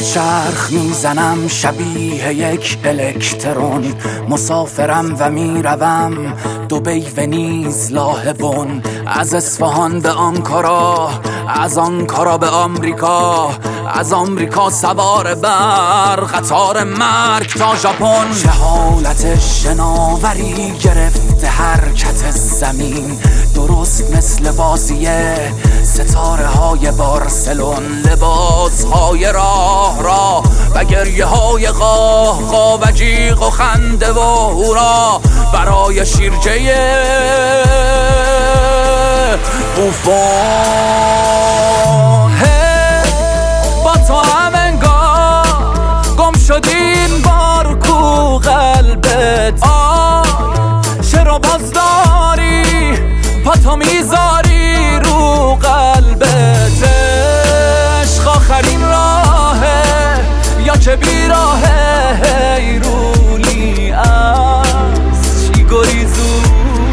چرخ میزنم شبیه یک الکترون، مسافرم و میروم دبی، ونیز، لاهبون، از اصفهان به آنکارا، از آنکارا به آمریکا، از آمریکا سوار بر قطار مرگ تا ژاپن. جهالت شناوری گرفته حرکت زمین، درست مثل بازی ستاره های بارسلون. لباس های راه و گریه های قاه و جیغ و خنده و هورا برای شیرجه بوفون. با تو هم انگار گم شدین بار کو قلبت، چرا باز داری پاتو میذاری رو قلبت؟ عشق آخرین راهه یا چه بیراهه؟ حیرونی از چی گریزونی؟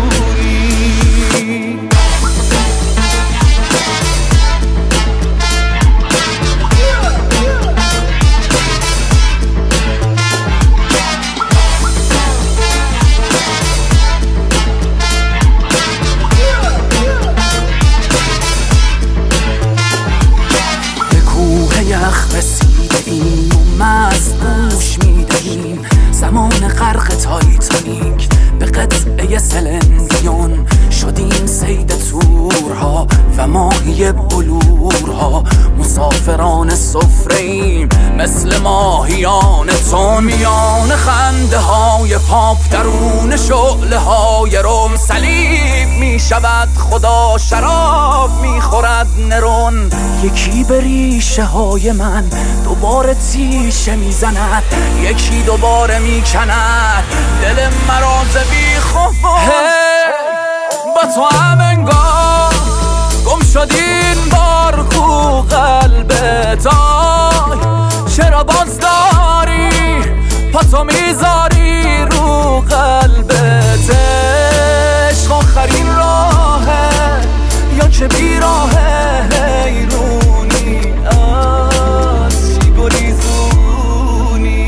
رسیده ایم و مست گوش میدهیم زمان غرق تایتانیک به قطعه سلندیون. شدیم صید تورها و ماهی بلورها، مسافران سفره ایم مثل ماهیان تون. میان خنده های پاپ درون شعله های روم صلیب میشود خدا، شراب میخورد نرون. یکی به ریشه های من دوباره تیشه میزند، یکی دوباره میکند دل مراز بی خوب. با تو هم انگار گم شدین بار کو قلبت، چرا باز داری پاتو میذاری رو قلبت؟ عشق آخرین راهه یا چه بیراهه؟ حیرونی از چی گریزونی؟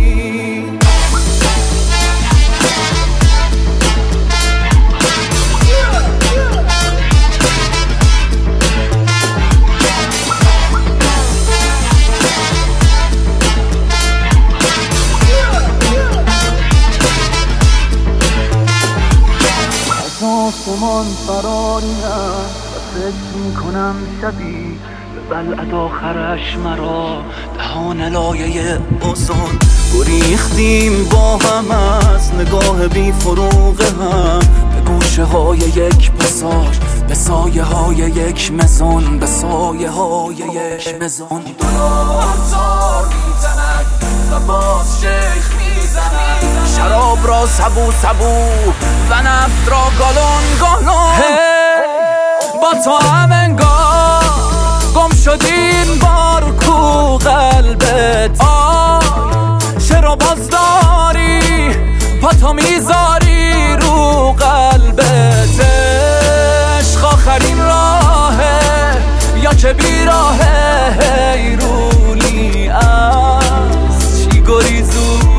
آسمان فراریم و فکر میکنم شبی به بلعت آخرش مرا دهان لایه اوزون. گریختیم با هم از نگاه بی فروغ هم به گوشه های یک پاساژ، به سایه های یک مزون، به سایه های یک مزون. دلار میزند و باز شیخ میزند، شراب را سبو سبو و نفت را گالون گالون. با تو هم انگار گم شدین بار کو قلبت، چرا باز داری پاتو میذاری رو قلبت؟ عشق آخرین راهه یا چه بیراهه؟ حیرونی از چی گریزونی؟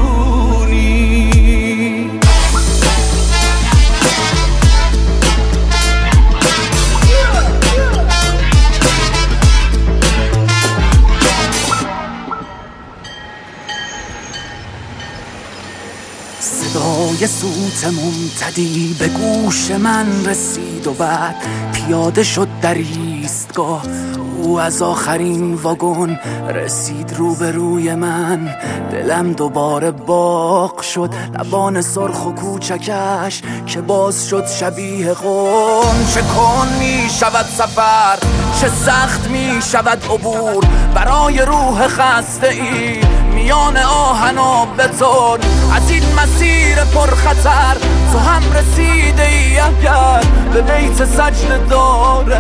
صدای سوت ممتدی به گوش من رسید و بعد پیاده شد در ایستگاه. او از آخرین واگن رسید روبروی من، دلم دوباره باغ شد. لبان سرخ و کوچکش که باز شد شبیه قون. چه کن می شود سفر، چه سخت می شود عبور برای روح خسته ای میان آهن و بتون. از این مسیر پرخطر تو هم رسیده ای اگر به بیت سجده دار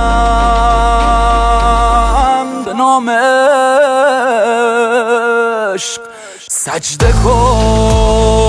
من به نام عشق سجده کن.